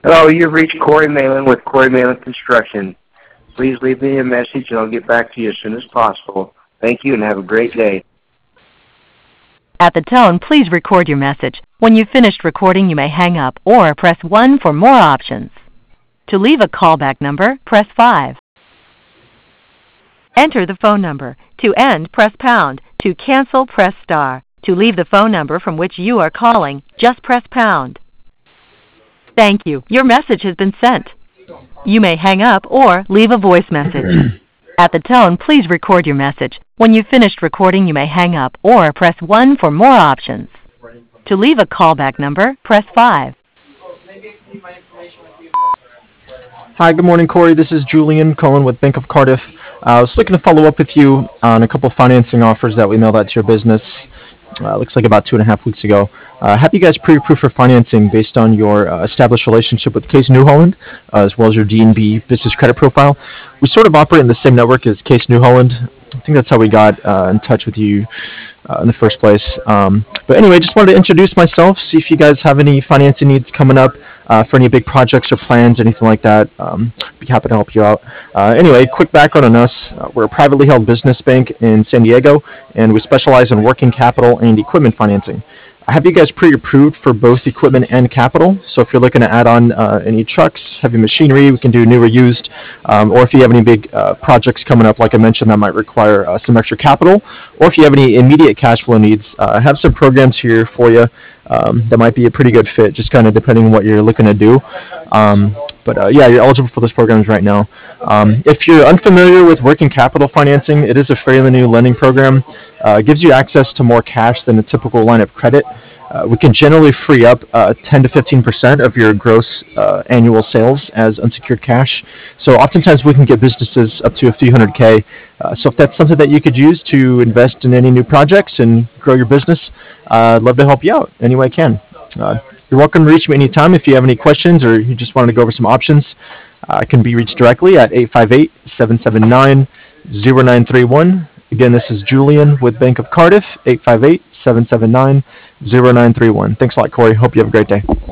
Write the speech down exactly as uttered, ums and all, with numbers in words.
Hello, you've reached Corey Malin with Corey Malin Construction. Please leave me a message and I'll get back to you as soon as possible. Thank you and have a great day. At the tone, please record your message. When you've finished recording, you may hang up or press one for more options. To leave a callback number, press five. Enter the phone number. To end, press pound. To cancel, press star. To leave the phone number from which you are calling, just press pound. Thank you. Your message has been sent. You may hang up or leave a voice message. At the tone, please record your message. When you've finished recording, you may hang up or press one for more options. To leave a callback number, press five. Hi, good morning, Corey. This is Julian calling with Bank of Cardiff. Uh, I was looking to follow up with you on a couple financing offers that we mailed out to your business. Uh, looks like about two and a half weeks ago. Uh, have you guys pre-approved for financing based on your uh, established relationship with Case New Holland, uh, as well as your D and B business credit profile? We sort of operate in the same network as Case New Holland. I think that's how we got uh, in touch with you uh, in the first place. Um, but anyway, just wanted to introduce myself, see if you guys have any financing needs coming up uh, for any big projects or plans, anything like that. Um, be happy to help you out. Uh, anyway, quick background on us. Uh, we're a privately held business bank in San Diego, and we specialize in working capital and equipment financing. I have you guys pre-approved for both equipment and capital, so if you're looking to add on uh, any trucks, heavy machinery, we can do new or used, um, or if you have any big uh, projects coming up, like I mentioned, that might require uh, some extra capital, or if you have any immediate cash flow needs, uh, I have some programs here for you um, that might be a pretty good fit, just kind of depending on what you're looking to do. Um, but uh, yeah, you're eligible for those programs right now. Um, if you're unfamiliar with working capital financing, it is a fairly new lending program. Uh, it gives you access to more cash than a typical line of credit. Uh, we can generally free up uh, ten to fifteen percent of your gross uh, annual sales as unsecured cash. So oftentimes we can get businesses up to a few hundred K. Uh, so if that's something that you could use to invest in any new projects and grow your business, uh, I'd love to help you out any way I can. Uh, you're welcome to reach me anytime if you have any questions or you just wanted to go over some options. Uh, I can be reached directly at eight five eight, seven seven nine, zero nine three one. Again, this is Julian with Bank of Cardiff, eight five eight, seven seven nine, zero nine three one. Thanks a lot, Corey. Hope you have a great day.